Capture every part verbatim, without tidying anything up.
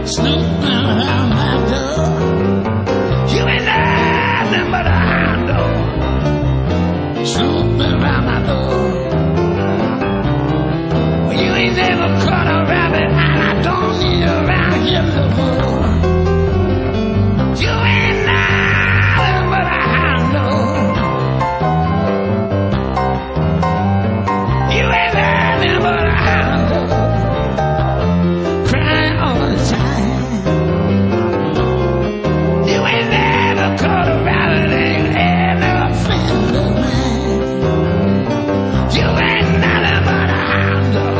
snooping around my door. You ain't nothing but a hound dog, snooping around my door. You ain't never caught a rabbit, and I don't need you around here no more. You ain't nothing but a hound dog. You ain't nothing but a hound dog, crying all the time. You ain't never caught a rabbit, ain't had no friend of mine. You ain't nothing but a hound dog.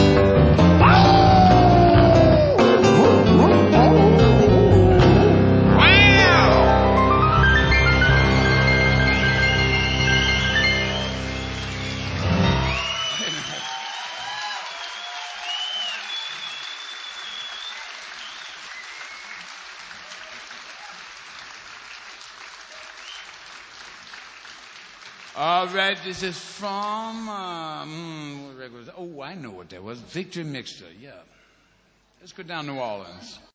All right, this is from, uh, mm, what record was it? Oh, I know what that was. Victory Mixture, yeah. Let's go down New Orleans.